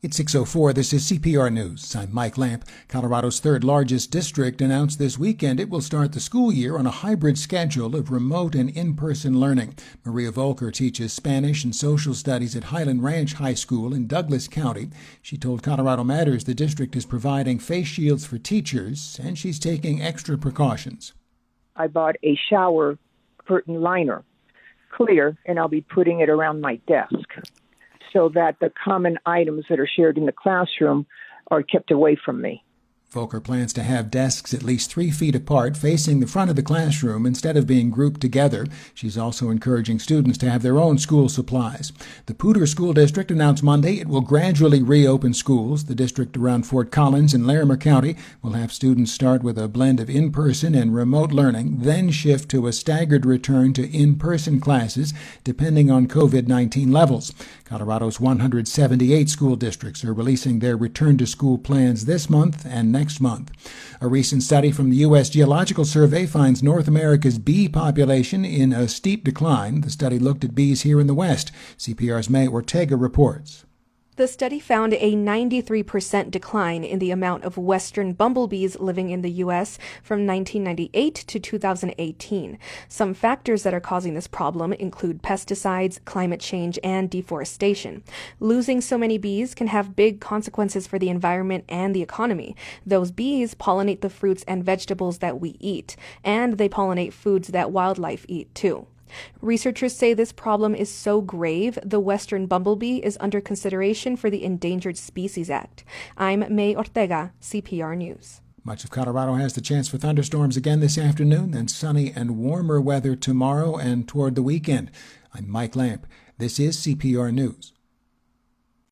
It's 6:04. This is CPR News. I'm Mike Lamp. Colorado's third largest district announced this weekend it will start the school year on a hybrid schedule of remote and in-person learning. Maria Volker teaches Spanish and social studies at Highland Ranch High School in Douglas County. She told Colorado Matters the district is providing face shields for teachers, and she's taking extra precautions. I bought a shower curtain liner, clear, and I'll be putting it around my desk, so that the common items that are shared in the classroom are kept away from me. Volker plans to have desks at least 3 feet apart facing the front of the classroom instead of being grouped together. She's also encouraging students to have their own school supplies. The Poudre School District announced Monday it will gradually reopen schools. The district around Fort Collins in Larimer County will have students start with a blend of in-person and remote learning, then shift to a staggered return to in-person classes depending on COVID-19 levels. Colorado's 178 school districts are releasing their return-to-school plans this month and next month. A recent study from the U.S. Geological Survey finds North America's bee population in a steep decline. The study looked at bees here in the West. CPR's May Ortega reports. The study found a 93% decline in the amount of western bumblebees living in the U.S. from 1998 to 2018. Some factors that are causing this problem include pesticides, climate change, and deforestation. Losing so many bees can have big consequences for the environment and the economy. Those bees pollinate the fruits and vegetables that we eat, and they pollinate foods that wildlife eat too. Researchers say this problem is so grave, the western bumblebee is under consideration for the Endangered Species Act. I'm May Ortega, CPR News. Much of Colorado has the chance for thunderstorms again this afternoon, then sunny and warmer weather tomorrow and toward the weekend. I'm Mike Lamp. This is CPR News.